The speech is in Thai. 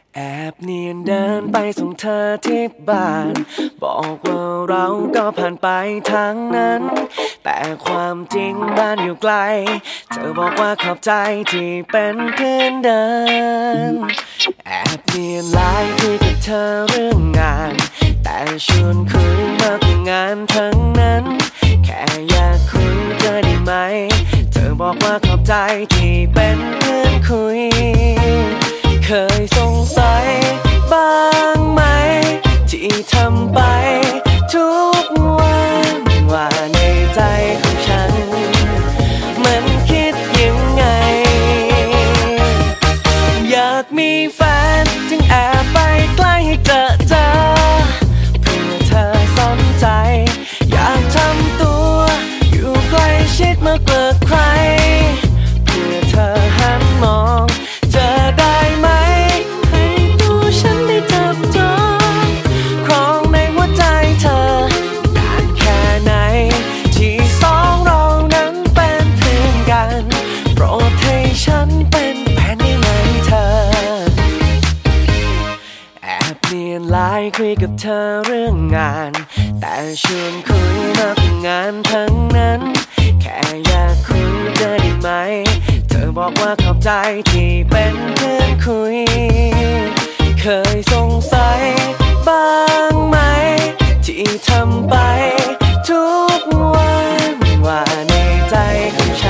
แอบเนียนเดินไปส่งเธอที่บ้านบอกว่าเราก็ผ่านไปทางนั้นแต่ความจริงบ้านอยู่ไกลเธอบอกว่าขอบใจที่เป็นเพื่อนเดินแอบเนียนไลน์คุยกับเธอเรื่องงานแต่ชวนคุยมาเพื่องานทั้งนั้นแค่อยากคุยเธอได้ไหมเธอบอกว่าขอบใจที่เป็นเพื่อนคุยเคยสงสัยบ้างไหมที่ทำไปทุกวันว่าในใจของฉันมันคิดยังไงอยากมีแฟนจึงแอบไปใกล้ให้เจอเพื่อเธอสนใจอยากทำตัวอยู่ใกล้ชิดมากกว่าใครเพื่อเธอหันมองเจอได้ไหมให้ตัวฉันได้จับจองครองในหัวใจเธอนานแค่ไหนที่สองเรานั้นเป็นเพื่อนกันโปรดให้ฉันเป็นแฟนได้ไหมเธอแอบเนียนไลน์คุยกับเธอเรื่องงานแต่ชวนคุยมาเพื่องานทั้งนั้นแค่อยากคุยเธอได้ไหมเธอบอกว่าขอบใจที่เป็นเพื่อนคุยเคยสงสัยบ้างไหมที่ทำไปทุกวันว่าในใจของฉัน